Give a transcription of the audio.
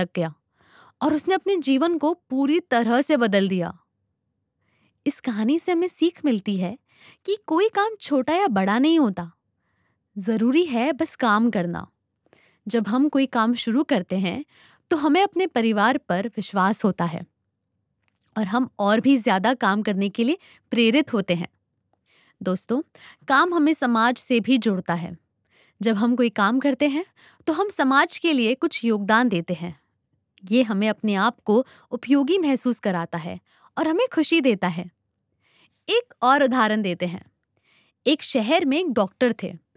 गया और उसने अपने जीवन को पूरी तरह से बदल दिया। इस कहानी से हमें सीख मिलती है कि कोई काम छोटा या बड़ा नहीं होता, जरूरी है बस काम करना। जब हम कोई काम शुरू करते हैं तो हमें अपने परिवार पर विश्वास होता है और हम और भी ज्यादा काम करने के लिए प्रेरित होते हैं। दोस्तों, काम हमें समाज से भी जोड़ता है। जब हम कोई काम करते हैं तो हम समाज के लिए कुछ योगदान देते हैं। ये हमें अपने आप को उपयोगी महसूस कराता है और हमें खुशी देता है। एक और उदाहरण देते हैं। एक शहर में एक डॉक्टर थे